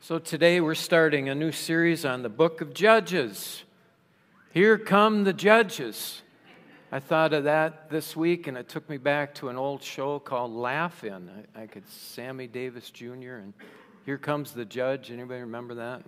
So today we're starting a new series on the book of Judges. Here come the judges. I thought of that this week, and it took me back to an old show called Laugh-In. I could Sammy Davis Jr. and Here Comes the Judge. Anybody remember that?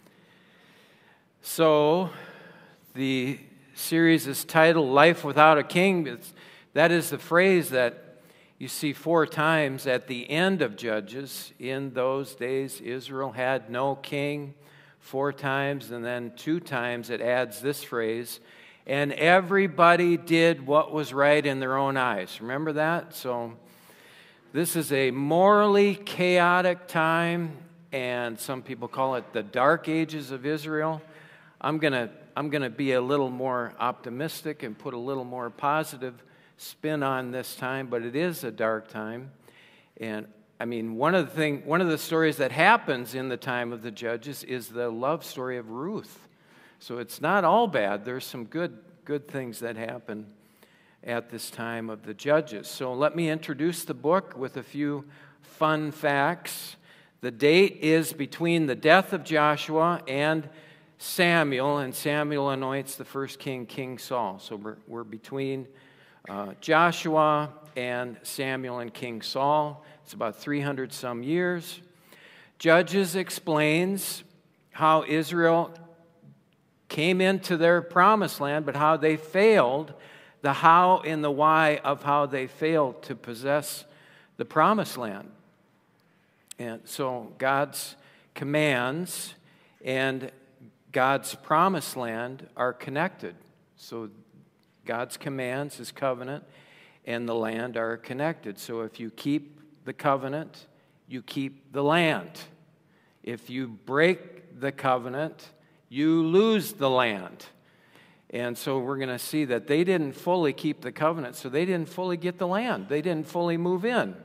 So the series is titled Life Without a King. That is the phrase that you see 4 times at the end of Judges. In those days, Israel had no king 4 times, and then 2 times it adds this phrase, and everybody did what was right in their own eyes. Remember that? So this is a morally chaotic time, and some people call it the dark ages of Israel. I'm gonna be a little more optimistic and put a little more positive spin on this time, but it is a dark time. And I mean, one of the stories that happens in the time of the judges is the love story of Ruth. So it's not all bad. There's some good things that happen at this time of the judges. So let me introduce the book with a few fun facts. The date is between the death of Joshua and Samuel, and Samuel anoints the first king, King Saul. So we're between Joshua and Samuel and King Saul. It's about 300 some years. Judges explains how Israel came into their promised land, but how they failed, the how and the why of how they failed to possess the promised land. And so God's commands and God's promised land are connected. So God's commands, His covenant, and the land are connected. So if you keep the covenant, you keep the land. If you break the covenant, you lose the land. And so we're going to see that they didn't fully keep the covenant, so they didn't fully get the land. They didn't fully move in.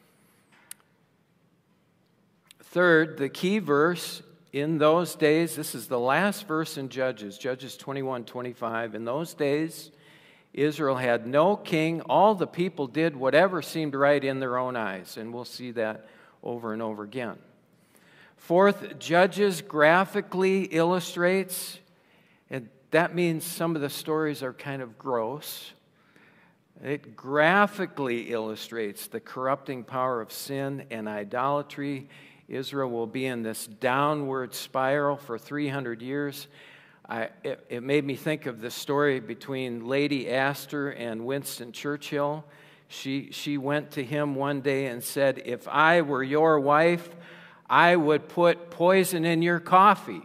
Third, the key verse in those days, this is the last verse in Judges 21:25. In those days, Israel had no king. All the people did whatever seemed right in their own eyes. And we'll see that over and over again. Fourth, Judges graphically illustrates, and that means some of the stories are kind of gross. It graphically illustrates the corrupting power of sin and idolatry. Israel will be in this downward spiral for 300 years. It made me think of the story between Lady Astor and Winston Churchill. She went to him one day and said, "If I were your wife, I would put poison in your coffee."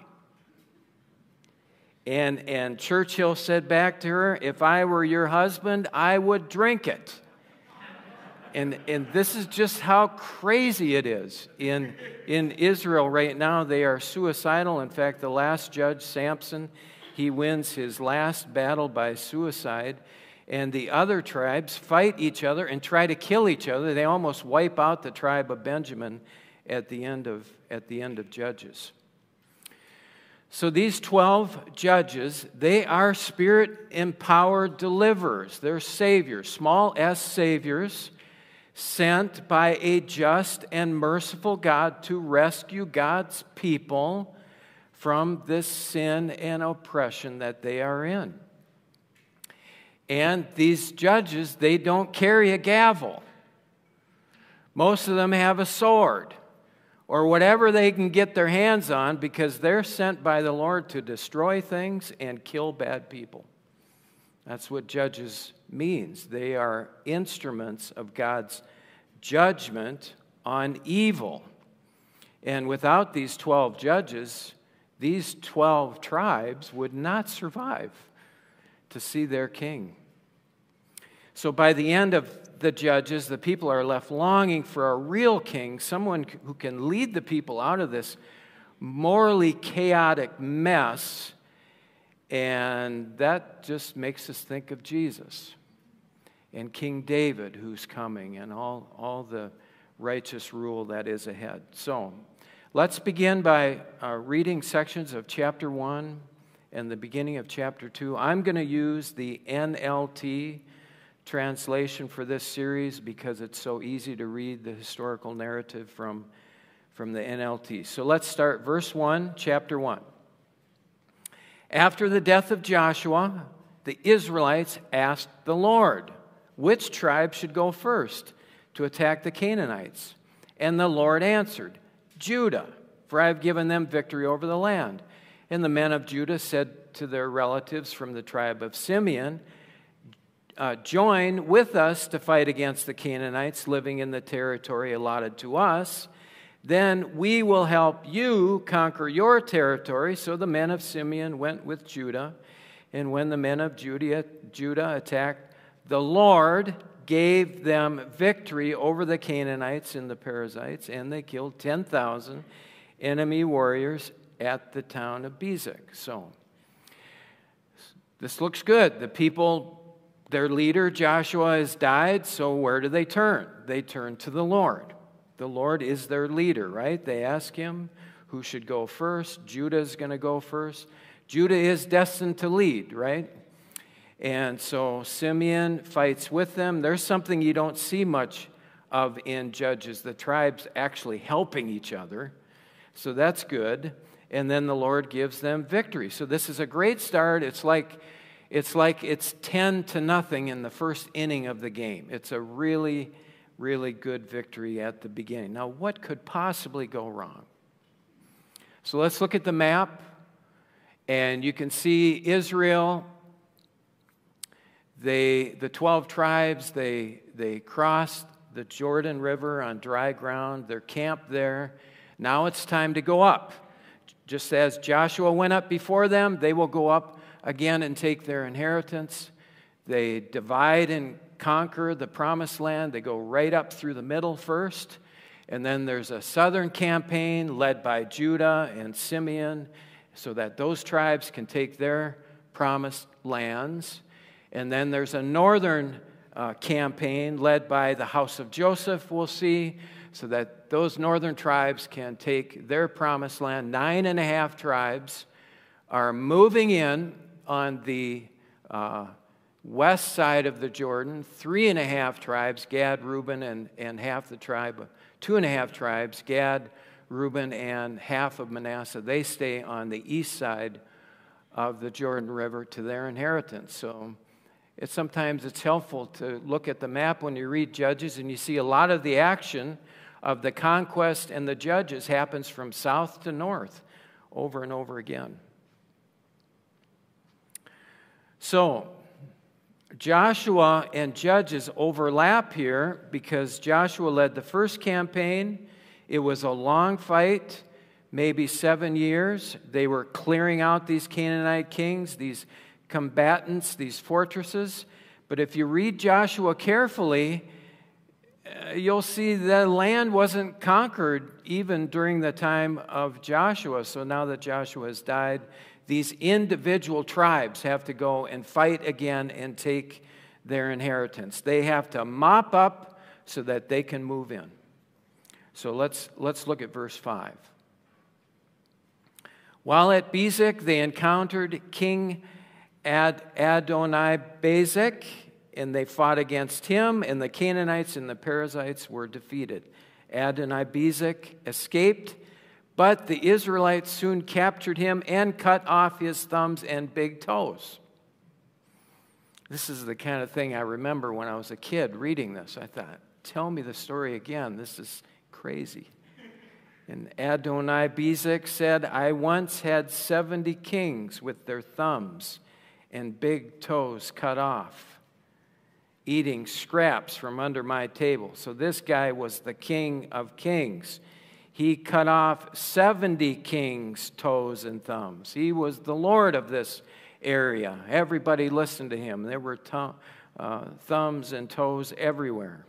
And Churchill said back to her, "If I were your husband, I would drink it." And this is just how crazy it is. In Israel right now, they are suicidal. In fact, the last judge, Samson, he wins his last battle by suicide. And the other tribes fight each other and try to kill each other. They almost wipe out the tribe of Benjamin at the end of Judges. So these 12 judges, they are spirit-empowered deliverers. They're saviors, small s saviors, sent by a just and merciful God to rescue God's people from this sin and oppression that they are in. And these judges, they don't carry a gavel. Most of them have a sword or whatever they can get their hands on, because they're sent by the Lord to destroy things and kill bad people. That's what judges means. They are instruments of God's judgment on evil. And without these 12 judges, these 12 tribes would not survive to see their king. So by the end of the judges, the people are left longing for a real king, someone who can lead the people out of this morally chaotic mess. And that just makes us think of Jesus and King David, who's coming, and all the righteous rule that is ahead. So let's begin by reading sections of chapter 1 and the beginning of chapter 2. I'm going to use the NLT translation for this series because it's so easy to read the historical narrative from from the NLT. So let's start verse 1, chapter 1. After the death of Joshua, the Israelites asked the Lord, which tribe should go first to attack the Canaanites? And the Lord answered, Judah, for I have given them victory over the land. And the men of Judah said to their relatives from the tribe of Simeon, join with us to fight against the Canaanites living in the territory allotted to us. Then we will help you conquer your territory. So the men of Simeon went with Judah. And when the men of Judah attacked, the Lord gave them victory over the Canaanites and the Perizzites, and they killed 10,000 enemy warriors at the town of Bezek. So this looks good. The people, their leader Joshua has died, so where do they turn? They turn to the Lord. The Lord is their leader, right? They ask him who should go first. Judah is going to go first. Judah is destined to lead, right? And so Simeon fights with them. There's something you don't see much of in Judges, the tribes actually helping each other. So that's good. And then the Lord gives them victory. So this is a great start. It's like it's 10-0 in the first inning of the game. It's a really, really good victory at the beginning. Now, what could possibly go wrong? So let's look at the map. And you can see Israel, the 12 tribes, they crossed the Jordan River on dry ground. They're camped there. Now it's time to go up. Just as Joshua went up before them, they will go up again and take their inheritance. They divide and conquer the promised land. They go right up through the middle first. And then there's a southern campaign led by Judah and Simeon so that those tribes can take their promised lands. And then there's a northern campaign led by the house of Joseph, we'll see, so that those northern tribes can take their promised land. 9.5 tribes are moving in on the west side of the Jordan. 3.5 tribes, Gad, Reuben, and half the tribe. 2.5 tribes, Gad, Reuben, and half of Manasseh. They stay on the east side of the Jordan River to their inheritance. So sometimes it's helpful to look at the map when you read Judges, and you see a lot of the action of the conquest and the judges happens from south to north over and over again. So Joshua and Judges overlap here because Joshua led the first campaign. It was a long fight, maybe 7 years. They were clearing out these Canaanite kings, these combatants, these fortresses. But if you read Joshua carefully, you'll see the land wasn't conquered even during the time of Joshua. So now that Joshua has died, these individual tribes have to go and fight again and take their inheritance. They have to mop up so that they can move in. So let's look at verse 5. While at Bezek, they encountered King Adoni-Bezek, and they fought against him, and the Canaanites and the Perizzites were defeated. Adoni-Bezek escaped, but the Israelites soon captured him and cut off his thumbs and big toes. This is the kind of thing I remember when I was a kid reading this. I thought, tell me the story again. This is crazy. And Adoni-Bezek said, I once had 70 kings with their thumbs and big toes cut off, eating scraps from under my table. So this guy was the king of kings. He cut off 70 kings' toes and thumbs. He was the Lord of this area. Everybody listened to him. There were thumbs and toes everywhere.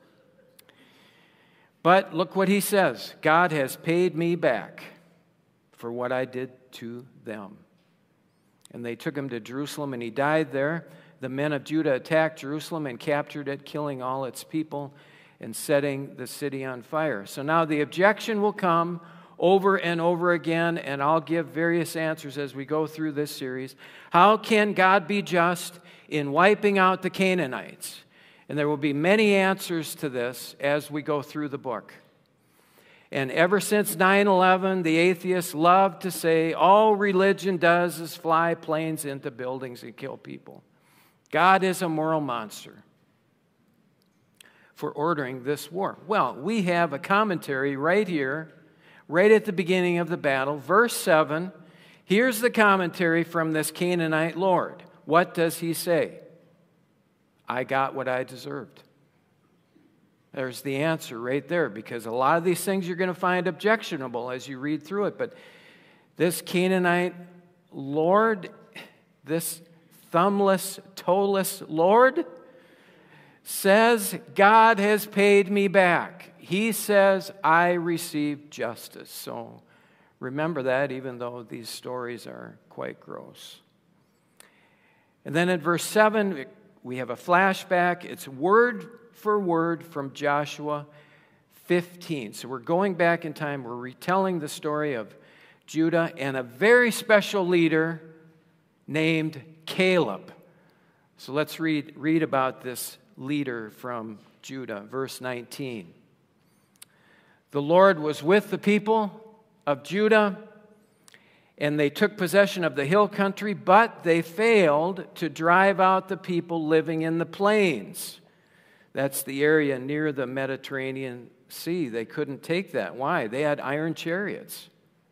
But look what he says. God has paid me back for what I did to them. And they took him to Jerusalem, and he died there. The men of Judah attacked Jerusalem and captured it, killing all its people and setting the city on fire. So now the objection will come over and over again, and I'll give various answers as we go through this series. How can God be just in wiping out the Canaanites? And there will be many answers to this as we go through the book. And ever since 9/11, the atheists love to say all religion does is fly planes into buildings and kill people. God is a moral monster for ordering this war. Well, we have a commentary right here, right at the beginning of the battle. Verse 7, here's the commentary from this Canaanite lord. What does he say? I got what I deserved. There's the answer right there, because a lot of these things you're going to find objectionable as you read through it. But this Canaanite lord, this thumbless, toeless lord, says, God has paid me back. He says, I received justice. So remember that, even though these stories are quite gross. And then in verse 7, we have a flashback. It's word for word from Joshua 15. So we're going back in time. We're retelling the story of Judah and a very special leader named Caleb. So let's read about this leader from Judah. Verse 19. The Lord was with the people of Judah, and they took possession of the hill country, but they failed to drive out the people living in the plains. That's the area near the Mediterranean Sea. They couldn't take that. Why? They had iron chariots.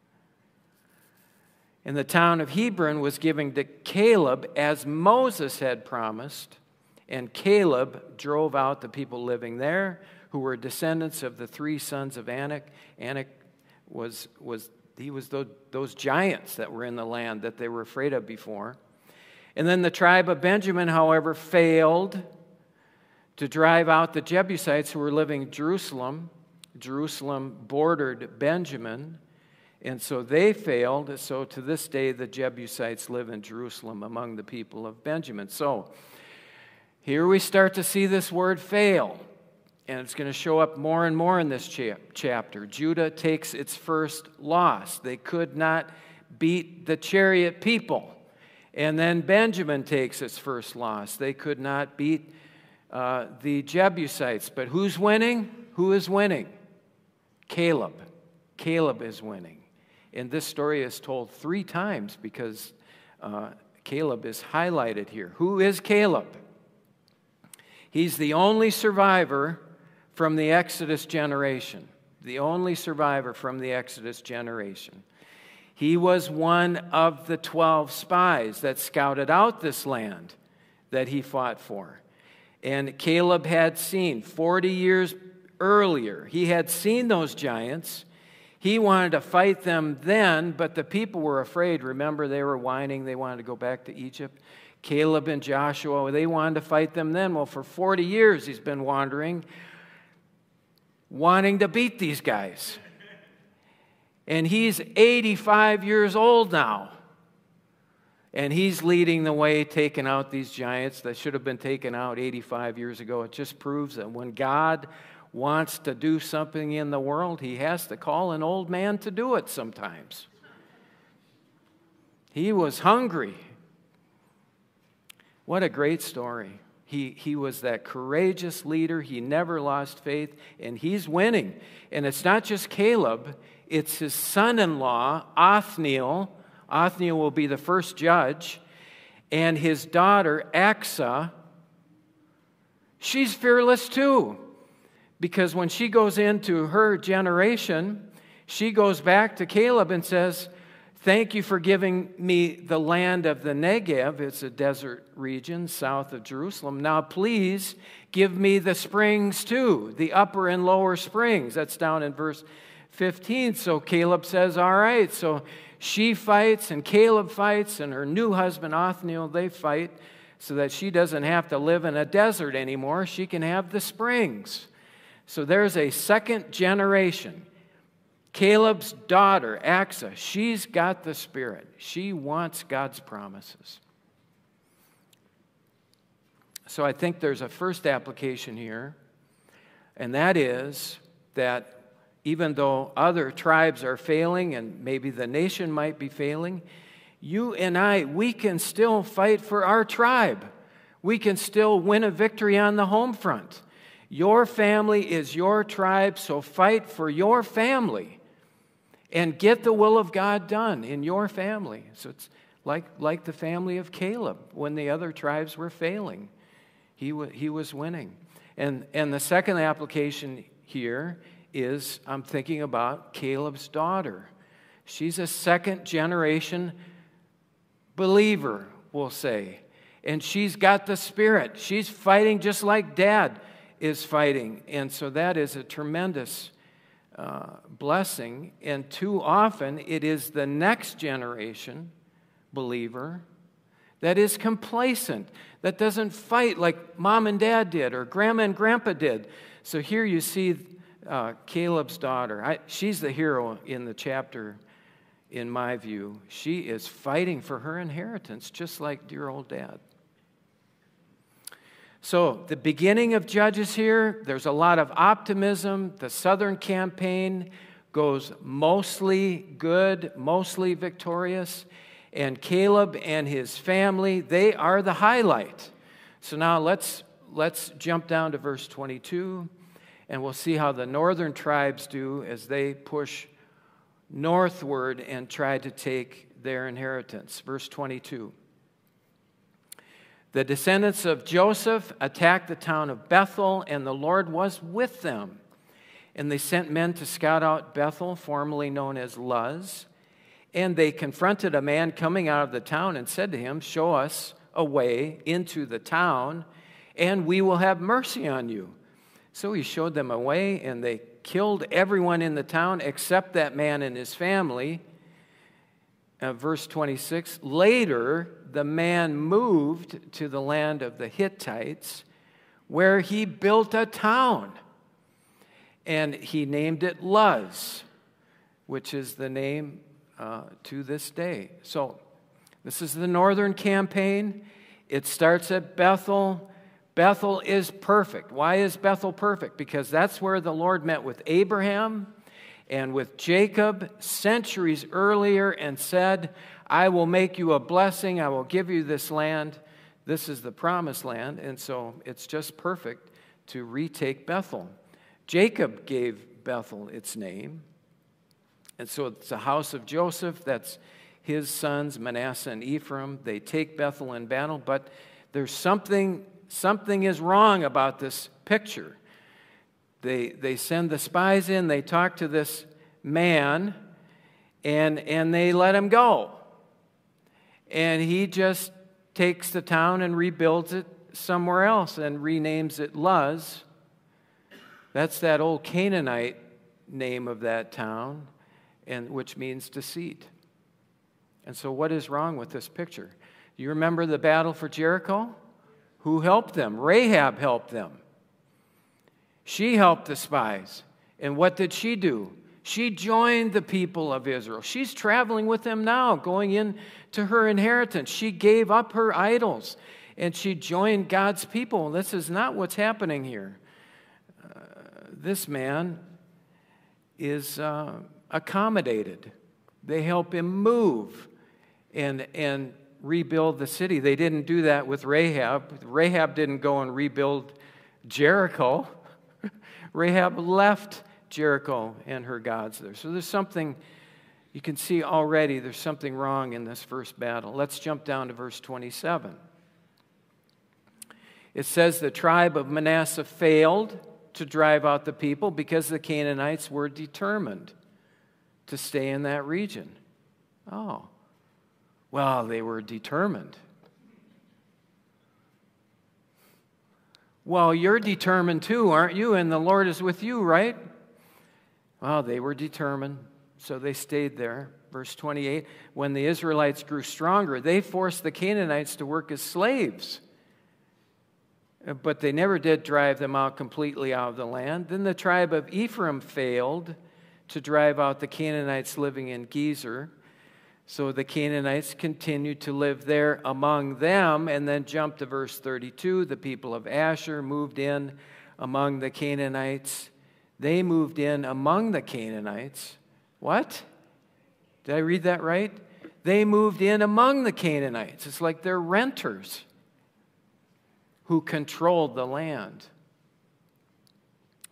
And the town of Hebron was given to Caleb as Moses had promised, and Caleb drove out the people living there, who were descendants of the three sons of Anak. Anak was those giants that were in the land that they were afraid of before. And then the tribe of Benjamin, however, failed to drive out the Jebusites who were living in Jerusalem. Jerusalem bordered Benjamin, and so they failed. So to this day, the Jebusites live in Jerusalem among the people of Benjamin. So here we start to see this word fail, and it's going to show up more and more in this chapter. Judah takes its first loss. They could not beat the chariot people. And then Benjamin takes its first loss. They could not beat the Jebusites. But who's winning? Who is winning? Caleb. Caleb is winning. And this story is told 3 times because Caleb is highlighted here. Who is Caleb? He's the only survivor from the Exodus generation. The only survivor from the Exodus generation. He was one of the 12 spies that scouted out this land that he fought for. And Caleb had seen 40 years earlier, he had seen those giants. He wanted to fight them then, but the people were afraid. Remember, they were whining. They wanted to go back to Egypt. Caleb and Joshua, they wanted to fight them then. Well, for 40 years he's been wandering, wanting to beat these guys. And he's 85 years old now. And he's leading the way, taking out these giants that should have been taken out 85 years ago. It just proves that when God wants to do something in the world, he has to call an old man to do it sometimes. He was hungry. What a great story. He was that courageous leader. He never lost faith, and he's winning. And it's not just Caleb. It's his son-in-law, Othniel. Othniel will be the first judge. And his daughter, Aksa, she's fearless too. Because when she goes into her generation, she goes back to Caleb and says, thank you for giving me the land of the Negev. It's a desert region south of Jerusalem. Now please give me the springs too, the upper and lower springs. That's down in verse 15. So Caleb says, all right. So she fights and Caleb fights and her new husband Othniel, they fight so that she doesn't have to live in a desert anymore. She can have the springs. So there's a second generation. Caleb's daughter, Aksa, she's got the Spirit. She wants God's promises. So I think there's a first application here, and that is that even though other tribes are failing and maybe the nation might be failing, you and I, we can still fight for our tribe. We can still win a victory on the home front. Your family is your tribe, so fight for your family and get the will of God done in your family. So it's like the family of Caleb when the other tribes were failing. He was winning. And the second application here is I'm thinking about Caleb's daughter. She's a second-generation believer, we'll say. And she's got the Spirit. She's fighting just like Dad is fighting. And so that is a tremendous blessing. And too often it is the next generation believer that is complacent, that doesn't fight like Mom and Dad did or Grandma and Grandpa did. So here you see Caleb's daughter. She's the hero in the chapter, in my view. She is fighting for her inheritance, just like dear old Dad. So the beginning of Judges here, there's a lot of optimism. The southern campaign goes mostly good, mostly victorious. And Caleb and his family, they are the highlight. So now let's jump down to verse 22, and we'll see how the northern tribes do as they push northward and try to take their inheritance. Verse 22. The descendants of Joseph attacked the town of Bethel, and the Lord was with them. And they sent men to scout out Bethel, formerly known as Luz. And they confronted a man coming out of the town and said to him, "Show us a way into the town, and we will have mercy on you." So he showed them a way, and they killed everyone in the town except that man and his family. Verse 26, later the man moved to the land of the Hittites, where he built a town, and he named it Luz, which is the name to this day. So this is the northern campaign. It starts at Bethel. Bethel is perfect. Why is Bethel perfect? Because that's where the Lord met with Abraham and with Jacob centuries earlier and said, "I will make you a blessing. I will give you this land." This is the promised land, and so it's just perfect to retake Bethel. Jacob gave Bethel its name, and so it's the house of Joseph. That's his sons, Manasseh and Ephraim. They take Bethel in battle, but there's something is wrong about this picture. They send the spies in, they talk to this man, and they let him go. And he just takes the town and rebuilds it somewhere else and renames it Luz. That's that old Canaanite name of that town, and which means deceit. And so what is wrong with this picture? Do you remember the battle for Jericho? Who helped them? Rahab helped them. She helped the spies. And what did she do? She joined the people of Israel. She's traveling with them now, going into her inheritance. She gave up her idols, and she joined God's people. This is not what's happening here. This man is accommodated. They help him move and rebuild the city. They didn't do that with Rahab. Rahab didn't go and rebuild Jericho. Rahab left Jericho and her gods there. So there's something, you can see already there's something wrong in this first battle. Let's jump down to verse 27. It says the tribe of Manasseh failed to drive out the people because the Canaanites were determined to stay in that region. Oh, well, they were determined. Well, you're determined too, aren't you? And the Lord is with you, right? Well, they were determined, so they stayed there. Verse 28, when the Israelites grew stronger, they forced the Canaanites to work as slaves. But they never did drive them out completely out of the land. Then the tribe of Ephraim failed to drive out the Canaanites living in Gezer. So the Canaanites continued to live there among them. And then jump to verse 32. The people of Asher moved in among the Canaanites. They moved in among the Canaanites. What? Did I read that right? They moved in among the Canaanites. It's like they're renters who controlled the land.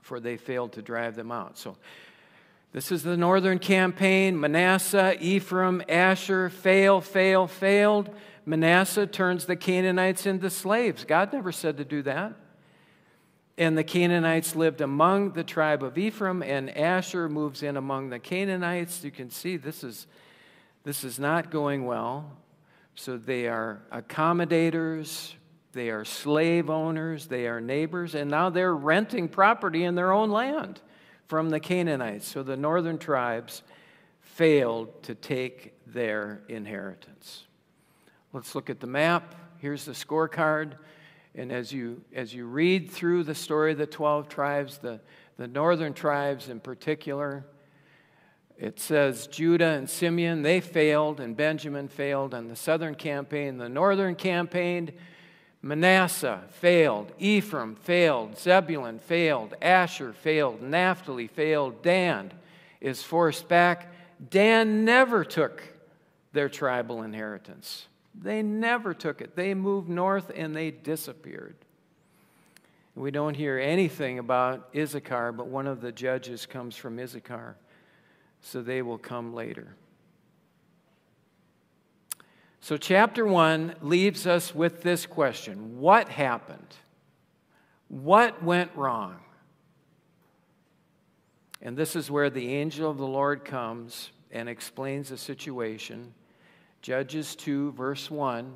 for they failed to drive them out. So this is the northern campaign. Manasseh, Ephraim, Asher, failed. Manasseh turns the Canaanites into slaves. God never said to do that. And the Canaanites lived among the tribe of Ephraim, and Asher moves in among the Canaanites. You can see this is not going well. So they are accommodators, they are slave owners, they are neighbors, and now they're renting property in their own land from the Canaanites. So the northern tribes failed to take their inheritance. Let's look at the map. Here's the scorecard. And as you read through the story of the 12 tribes, the northern tribes in particular, it says Judah and Simeon, they failed, and Benjamin failed on the southern campaign. The northern campaign, Manasseh failed, Ephraim failed, Zebulun failed, Asher failed, Naphtali failed, Dan is forced back. Dan never took their tribal inheritance. They never took it. They moved north and they disappeared. We don't hear anything about Issachar, but one of the judges comes from Issachar, so they will come later. So chapter 1 leaves us with this question: what happened? What went wrong? And this is where the angel of the Lord comes and explains the situation. Judges 2, verse 1.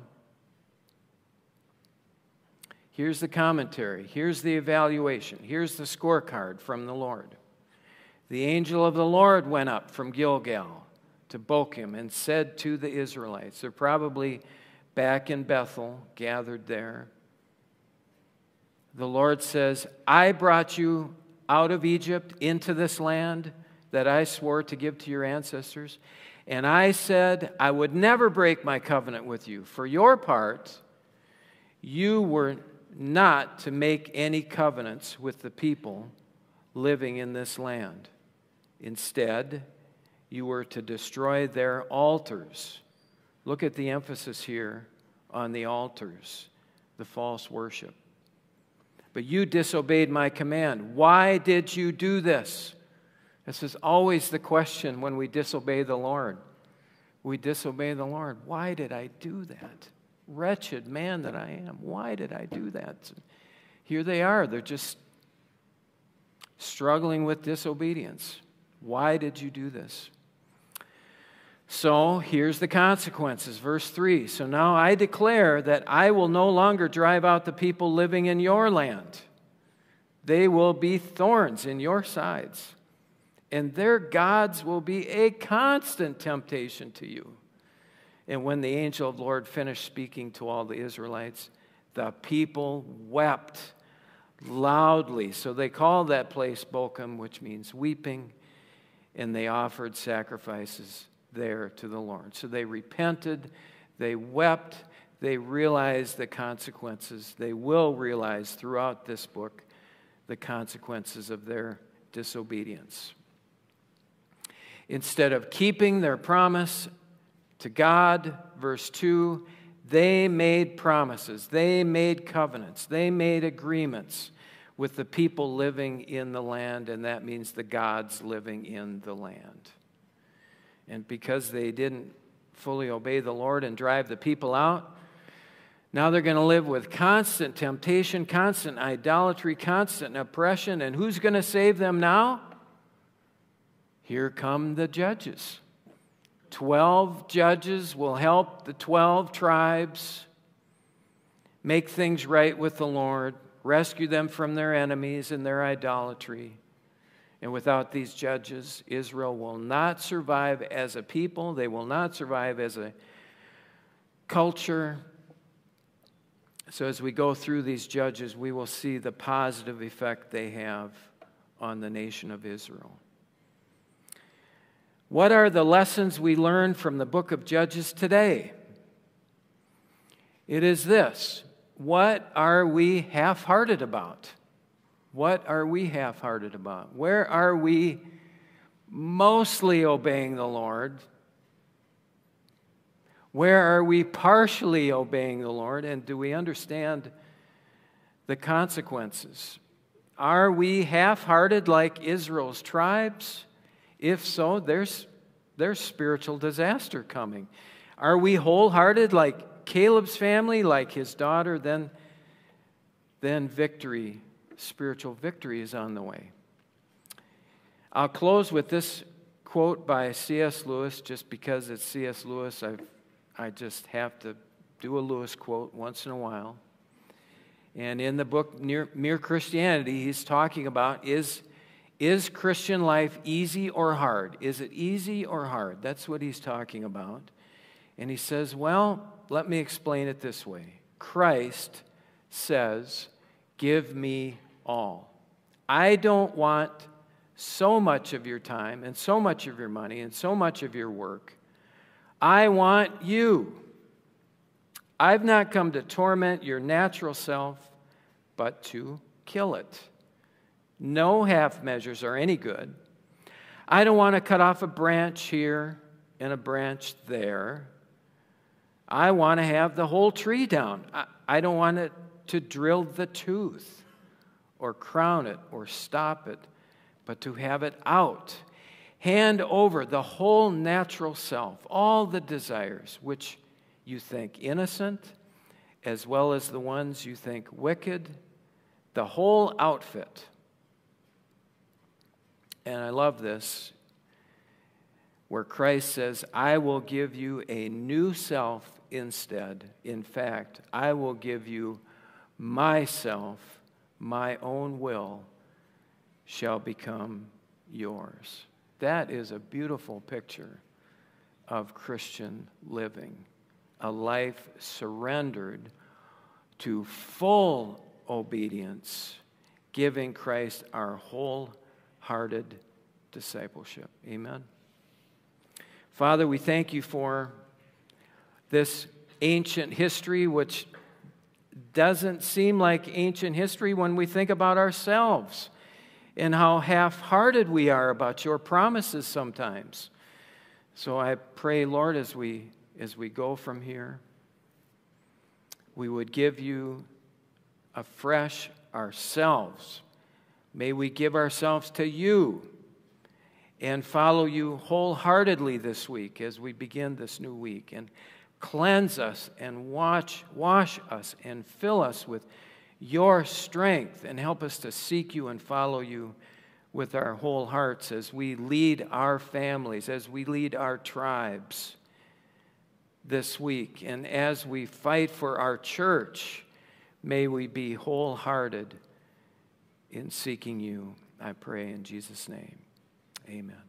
Here's the commentary. Here's the evaluation. Here's the scorecard from the Lord. The angel of the Lord went up from Gilgal to Bochim and said to the Israelites, they're probably back in Bethel, gathered there. The Lord says, I brought you out of Egypt into this land that I swore to give to your ancestors. And I said, I would never break my covenant with you. For your part, you were not to make any covenants with the people living in this land. Instead, you were to destroy their altars. Look at the emphasis here on the altars, the false worship. But you disobeyed my command. Why did you do this? This is always the question when we disobey the Lord. We disobey the Lord. Why did I do that? Wretched man that I am. Why did I do that? Here they are. They're just struggling with disobedience. Why did you do this? So here's the consequences. Verse 3. So now I declare that I will no longer drive out the people living in your land. They will be thorns in your sides, and their gods will be a constant temptation to you. And when the angel of the Lord finished speaking to all the Israelites, the people wept loudly. So they called that place Bochim, which means weeping, and they offered sacrifices there to the Lord. So they repented, they wept, they realized the consequences. They will realize throughout this book the consequences of their disobedience. Instead of keeping their promise to God, verse 2, they made promises, they made covenants, they made agreements with the people living in the land, and that means the gods living in the land. And because they didn't fully obey the Lord and drive the people out, now they're going to live with constant temptation, constant idolatry, constant oppression. And who's going to save them now? Here come the judges. 12 judges will help the 12 tribes make things right with the Lord, rescue them from their enemies and their idolatry. And without these judges, Israel will not survive as a people. They will not survive as a culture. So as we go through these judges, we will see the positive effect they have on the nation of Israel. What are the lessons we learn from the book of Judges today? It is this: what are we half-hearted about? What are we half-hearted about? Where are we mostly obeying the Lord? Where are we partially obeying the Lord? And do we understand the consequences Are we half-hearted like Israel's tribes? If so, there's spiritual disaster coming. Are we wholehearted like Caleb's family, like his daughter? Then victory, spiritual victory is on the way. I'll close with this quote by C.S. Lewis. Just because it's C.S. Lewis, I just have to do a Lewis quote once in a while. And in the book Mere Christianity, he's talking about is Christian life easy or hard? Is it easy or hard? That's what he's talking about. And he says, well, let me explain it this way. Christ says, give me all. I don't want so much of your time and so much of your money and so much of your work. I want you. I've not come to torment your natural self, but to kill it. No half measures are any good. I don't want to cut off a branch here and a branch there. I want to have the whole tree down. I don't want it to drill the tooth or crown it or stop it, but to have it out. Hand over the whole natural self, all the desires which you think innocent, as well as the ones you think wicked, the whole outfit. And I love this, where Christ says, I will give you a new self instead. In fact, I will give you myself, my own will shall become yours. That is a beautiful picture of Christian living, a life surrendered to full obedience, giving Christ our wholehearted discipleship. Amen. Father, we thank you for this ancient history, which doesn't seem like ancient history when we think about ourselves and how half-hearted we are about your promises sometimes. So I pray, Lord, as we go from here, we would give you afresh ourselves. May we give ourselves to you and follow you wholeheartedly this week as we begin this new week, and cleanse us and wash us and fill us with your strength, and help us to seek you and follow you with our whole hearts as we lead our families, as we lead our tribes this week. And as we fight for our church, may we be wholehearted in seeking you. I pray in Jesus' name. Amen.